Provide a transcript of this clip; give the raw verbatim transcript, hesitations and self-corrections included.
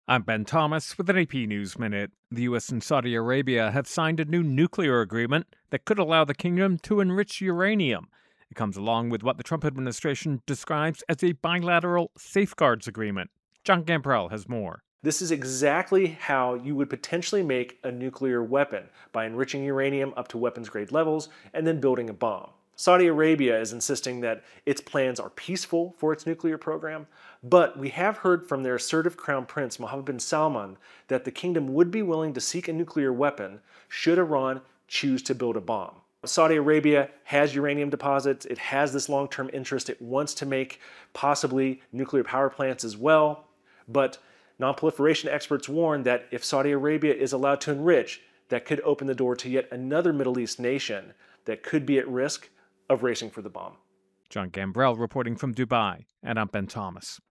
I'm Ben Thomas with an A P News Minute. The U S and Saudi Arabia have signed a new nuclear agreement that could allow the kingdom to enrich uranium. It comes along with what the Trump administration describes as a bilateral safeguards agreement. John Gambrell has more. This is exactly how you would potentially make a nuclear weapon, by enriching uranium up to weapons grade levels and then building a bomb. Saudi Arabia is insisting that its plans are peaceful for its nuclear program, but we have heard from their assertive crown prince Mohammed bin Salman that the kingdom would be willing to seek a nuclear weapon should Iran choose to build a bomb. Saudi Arabia has uranium deposits, it has this long-term interest, it wants to make possibly nuclear power plants as well, but non-proliferation experts warn that if Saudi Arabia is allowed to enrich, that could open the door to yet another Middle East nation that could be at risk of racing for the bomb. John Gambrell reporting from Dubai, and I'm Ben Thomas.